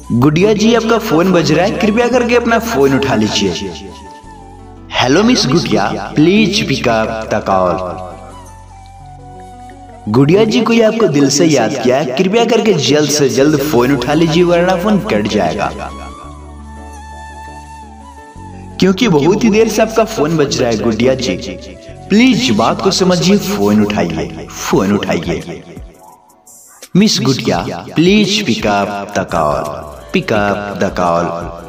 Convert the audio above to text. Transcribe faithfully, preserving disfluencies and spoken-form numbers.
गुड़िया जी, आपका फोन बज रहा है, कृपया करके अपना फोन उठा लीजिए। Hello miss Gudiya, please pick up the call. Gudiya ji, कोई आपको दिल से याद किया है, कृपया करके जल्द से जल्द फोन उठा लीजिए वरना फोन कट जाएगा। क्योंकि बहुत ही देर से आपका फोन बज रहा है गुड़िया जी, प्लीज बात को समझिए, फोन उठाइए, फोन उठाइए। Miss Gudiya, please pick up the call, pick up the call.